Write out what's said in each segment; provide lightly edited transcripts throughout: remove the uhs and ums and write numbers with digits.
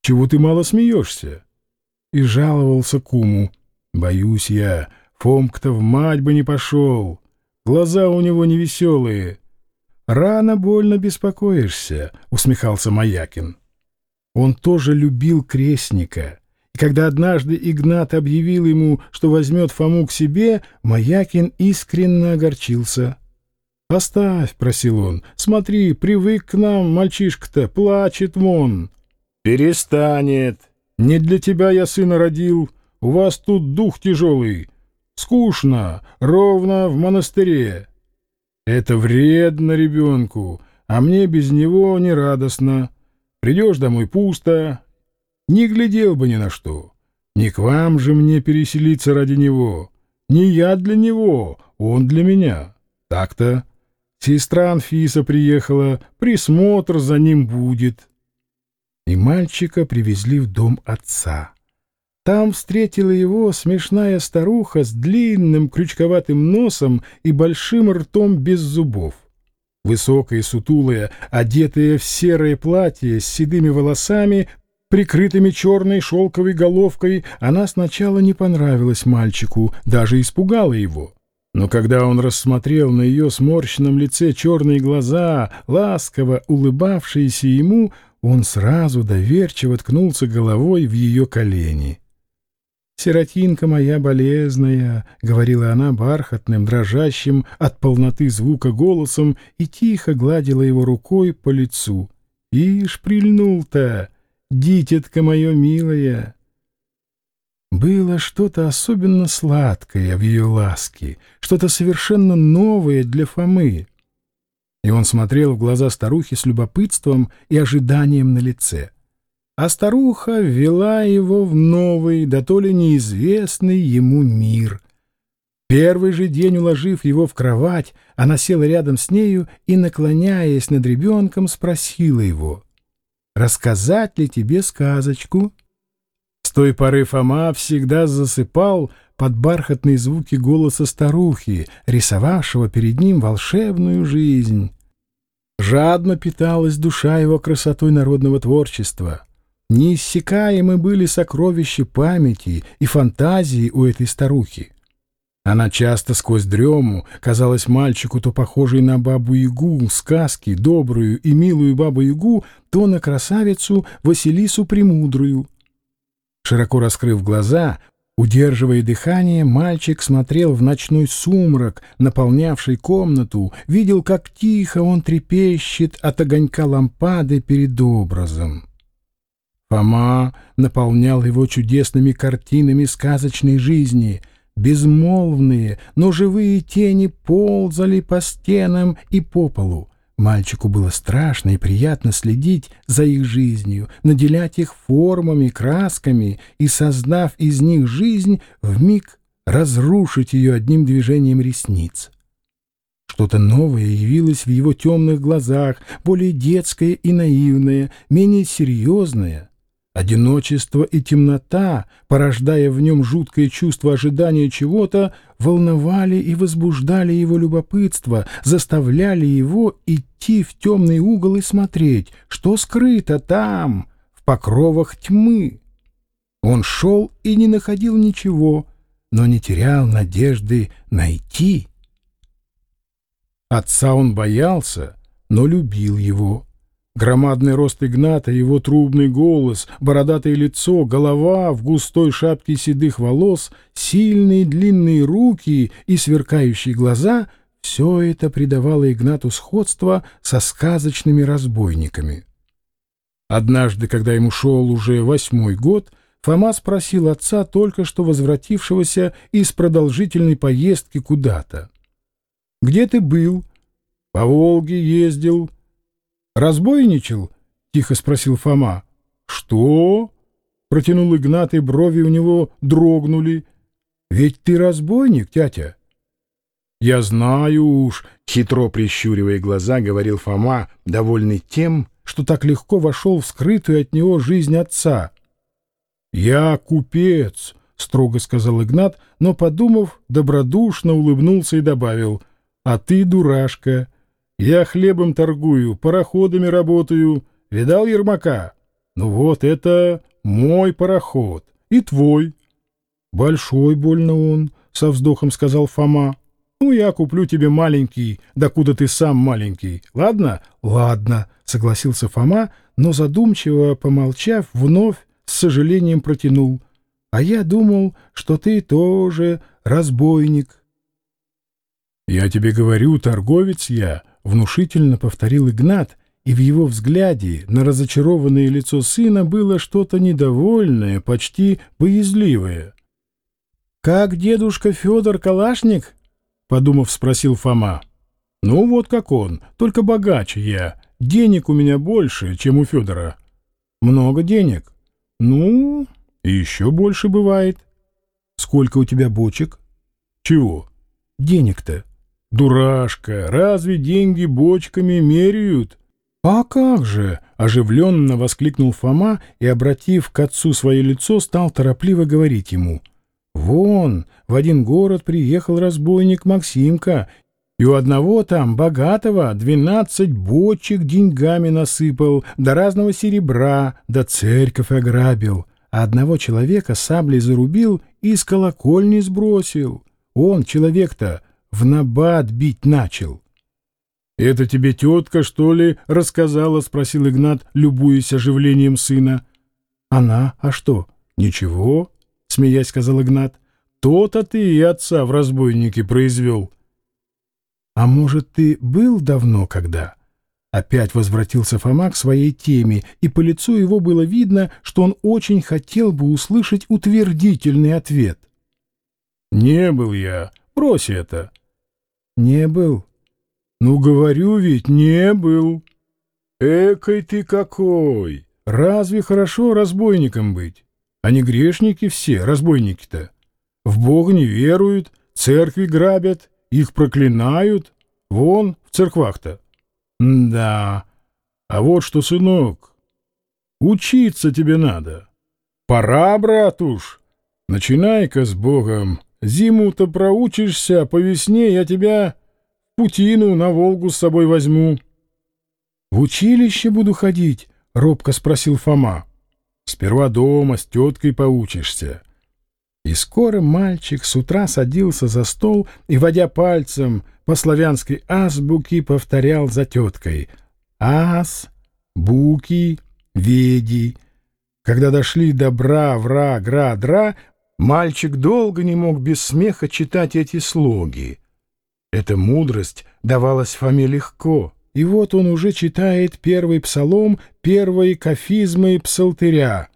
чего ты мало смеешься?» И жаловался куму: «Боюсь я, Фомка-то в мать бы не пошел, глаза у него невеселые». «Рано больно беспокоишься», — усмехался Маякин. Он тоже любил крестника, и когда однажды Игнат объявил ему, что возьмет Фому к себе, Маякин искренне огорчился. «Оставь», — просил он, — «смотри, привык к нам, мальчишка-то, плачет вон». «Перестанет. Не для тебя я сына родил, у вас тут дух тяжелый. Скучно, ровно в монастыре. Это вредно ребенку, а мне без него не радостно. Придешь домой пусто, не глядел бы ни на что. Не к вам же мне переселиться ради него. Не я для него, он для меня. Так-то. Сестра Анфиса приехала, присмотр за ним будет». И мальчика привезли в дом отца. Там встретила его смешная старуха с длинным крючковатым носом и большим ртом без зубов. Высокая, сутулая, одетая в серое платье с седыми волосами, прикрытыми черной шелковой головкой, она сначала не понравилась мальчику, даже испугала его. Но когда он рассмотрел на ее сморщенном лице черные глаза, ласково улыбавшиеся ему, он сразу доверчиво ткнулся головой в ее колени. «Сиротинка моя болезная», — говорила она бархатным, дрожащим от полноты звука голосом и тихо гладила его рукой по лицу. «Ишь, прильнул-то, дитятка мое милое». Было что-то особенно сладкое в ее ласке, что-то совершенно новое для Фомы. И он смотрел в глаза старухи с любопытством и ожиданием на лице. А старуха ввела его в новый, да то ли неизвестный ему мир. Первый же день, уложив его в кровать, она села рядом с нею и, наклоняясь над ребенком, спросила его: «Рассказать ли тебе сказочку?» С той поры Фома всегда засыпал под бархатные звуки голоса старухи, рисовавшего перед ним волшебную жизнь. Жадно питалась душа его красотой народного творчества. Неиссякаемы были сокровища памяти и фантазии у этой старухи. Она часто сквозь дрему казалась мальчику то похожей на бабу-ягу сказки, добрую и милую бабу-ягу, то на красавицу Василису Премудрую. Широко раскрыв глаза, удерживая дыхание, мальчик смотрел в ночной сумрак, наполнявший комнату, видел, как тихо он трепещет от огонька лампады перед образом. Фома наполнял его чудесными картинами сказочной жизни. Безмолвные, но живые тени ползали по стенам и по полу. Мальчику было страшно и приятно следить за их жизнью, наделять их формами, красками и, создав из них жизнь, вмиг разрушить ее одним движением ресниц. Что-то новое явилось в его темных глазах, более детское и наивное, менее серьезное. Одиночество и темнота, порождая в нем жуткое чувство ожидания чего-то, волновали и возбуждали его любопытство, заставляли его идти в темный угол и смотреть, что скрыто там, в покровах тьмы. Он шел и не находил ничего, но не терял надежды найти. Отца он боялся, но любил его. Громадный рост Игната, его трубный голос, бородатое лицо, голова в густой шапке седых волос, сильные длинные руки и сверкающие глаза — все это придавало Игнату сходство со сказочными разбойниками. Однажды, когда ему шел уже 8-й год, Фома спросил отца, только что возвратившегося из продолжительной поездки куда-то: «Где ты был?» «По Волге ездил». «Разбойничал?» — тихо спросил Фома. «Что?» — протянул Игнат, и брови у него дрогнули. «Ведь ты разбойник, тятя». «Я знаю уж», — хитро прищуривая глаза, говорил Фома, довольный тем, что так легко вошел в скрытую от него жизнь отца. «Я купец», — строго сказал Игнат, но, подумав, добродушно улыбнулся и добавил: «А ты дурашка. Я хлебом торгую, пароходами работаю. Видал Ермака? Ну вот это мой пароход и твой. Большой больно он, со вздохом сказал Фома. Ну, я куплю тебе маленький, докуда ты сам маленький. Ладно? Ладно, согласился Фома, но задумчиво помолчав, вновь с сожалением протянул. А я думал, что ты тоже разбойник. Я тебе говорю, торговец я, внушительно повторил Игнат, и в его взгляде на разочарованное лицо сына было что-то недовольное, почти боязливое. «Как дедушка Федор Калашник?» — подумав, спросил Фома. «Ну вот как он, только богаче я. Денег у меня больше, чем у Федора». «Много денег?» «Ну, и еще больше бывает». «Сколько у тебя бочек?» «Чего?» «Денег-то». «Дурашка, разве деньги бочками меряют?» «А как же!» — оживленно воскликнул Фома и, обратив к отцу свое лицо, стал торопливо говорить ему. «Вон, в один город приехал разбойник Максимка, и у одного там, богатого, 12 бочек деньгами насыпал, до разного серебра, да церковь ограбил, а одного человека саблей зарубил и с колокольни сбросил. Он, человек-то, в набат бить начал». «Это тебе тетка, что ли, рассказала?» — спросил Игнат, любуясь оживлением сына. «Она? А что?» «Ничего», — смеясь сказал Игнат. «То-то ты и отца в разбойнике произвел». «А может, ты был давно когда?» Опять возвратился Фома к своей теме, и по лицу его было видно, что он очень хотел бы услышать утвердительный ответ. «Не был я. Брось это». «Не был». «Ну, говорю ведь, не был». «Экой ты какой! Разве хорошо разбойником быть? Они грешники все, разбойники-то. В Бога не веруют, церкви грабят, их проклинают. Вон, в церквах-то». «Да. А вот что, сынок, учиться тебе надо. Пора, брат уж. Начинай-ка с Богом. Зиму-то проучишься, а по весне я тебя путину на Волгу с собой возьму». «В училище буду ходить?» — робко спросил Фома. «Сперва дома с теткой поучишься». И скоро мальчик с утра садился за стол и, водя пальцем по славянской азбуке, повторял за теткой: «Ас, буки, веди». Когда дошли до бра, вра, гра, дра, мальчик долго не мог без смеха читать эти слоги. Эта мудрость давалась Фоме легко, и вот он уже читает первый псалом первой кафизмы псалтыря: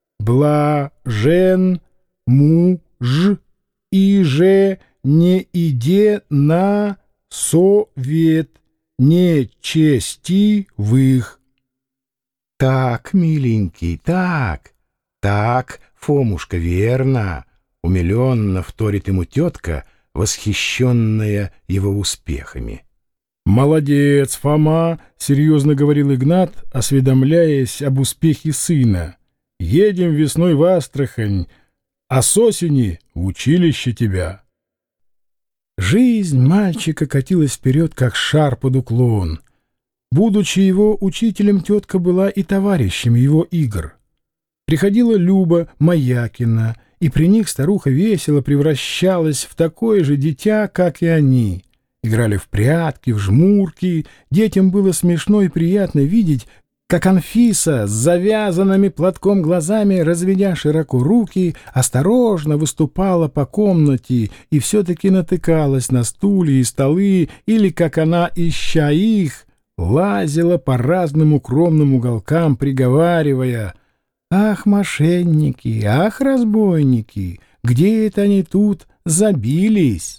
«Блажен муж, и же не иде на совет нечестивых». «Так, миленький, так, Фомушка, верно», — умиленно вторит ему тетка, восхищенная его успехами. «Молодец, Фома», — серьезно говорил Игнат, осведомляясь об успехе сына. «Едем весной в Астрахань, а с осени в училище тебя». Жизнь мальчика катилась вперед, как шар под уклон. Будучи его учителем, тетка была и товарищем его игр. Приходила Люба Маякина, и при них старуха весело превращалась в такое же дитя, как и они. Играли в прятки, в жмурки. Детям было смешно и приятно видеть, как Анфиса с завязанными платком глазами, разведя широко руки, осторожно выступала по комнате и все-таки натыкалась на стулья и столы, или, как она, ища их, лазила по разным укромным уголкам, приговаривая: «Ах, мошенники! Ах, разбойники! Где это они тут забились?»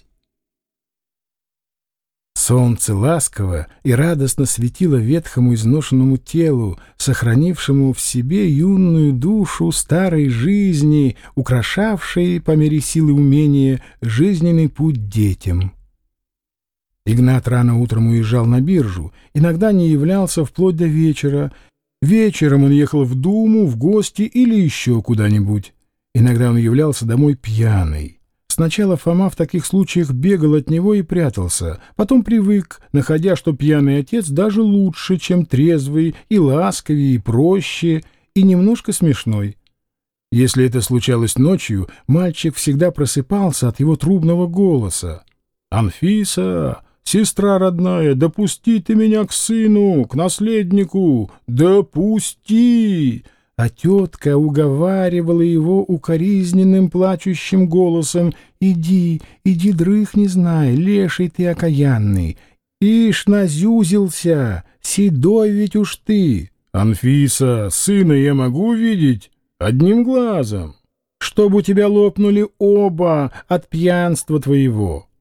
Солнце ласково и радостно светило ветхому изношенному телу, сохранившему в себе юную душу старой жизни, украшавшей по мере силы умения жизненный путь детям. Игнат рано утром уезжал на биржу, иногда не являлся вплоть до вечера. Вечером он ехал в Думу, в гости или еще куда-нибудь. Иногда он являлся домой пьяный. Сначала Фома в таких случаях бегал от него и прятался, потом привык, находя, что пьяный отец даже лучше, чем трезвый, и ласковее, и проще, и немножко смешной. Если это случалось ночью, мальчик всегда просыпался от его трубного голоса. «Анфиса, сестра родная, допусти ты меня к сыну, к наследнику, допусти!» А тетка уговаривала его укоризненным плачущим голосом: «Иди, иди, дрыхни, знай, леший ты окаянный! Ишь, назюзился, седой ведь уж ты! Анфиса, сына я могу видеть одним глазом, чтоб у тебя лопнули оба от пьянства твоего!»